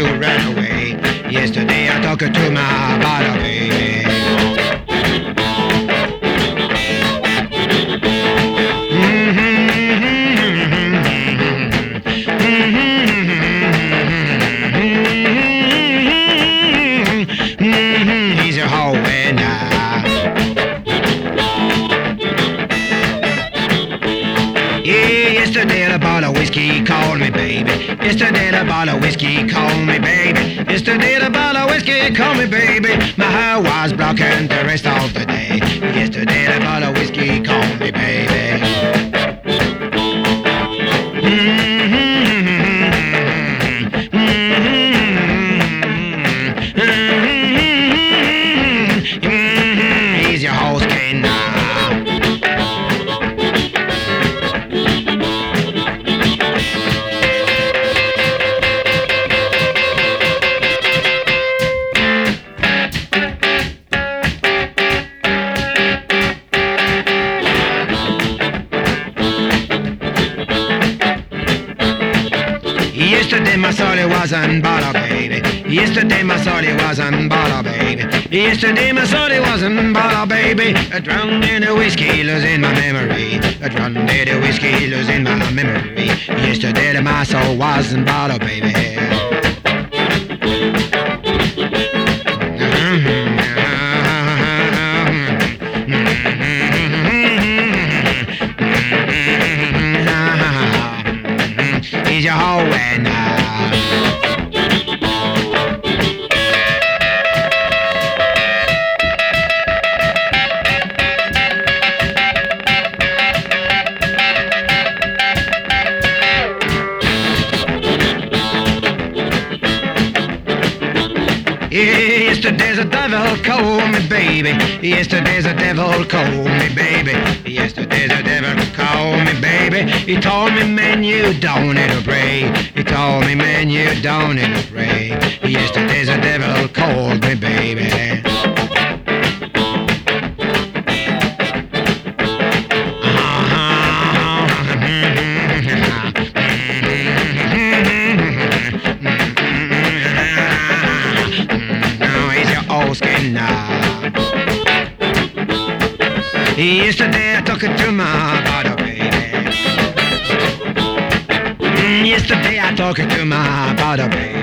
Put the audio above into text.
run away. Yesterday I talked to my bottle, baby. He's a hoe and yesterday the bottle of whiskey called me, baby. Yesterday the bottle of whiskey called me, baby. Yesterday the bottle of whiskey called me, baby. My hair was blocking the rest of the day. Yesterday the bottle of whiskey called me, baby. He's your host king now. Yesterday my sorry wasn't bother, baby. Yesterday my sorry wasn't bother, baby. Yesterday my sorry wasn't bother, baby. I drowned in the whiskey, losing my memory. I drowned in the whiskey, losing my memory. Yesterday my soul wasn't bother, baby. He's your hoe and Yesterday's a devil called me, baby. Yesterday's a devil called me, baby. Yesterday's a devil called me, baby. He told me, man, you don't need to pray. He told me, man, you don't need to pray. Yesterday's a devil called me, baby. Skin now. Yesterday I took it to my bottle, baby. Yesterday I took it to my bottle, baby.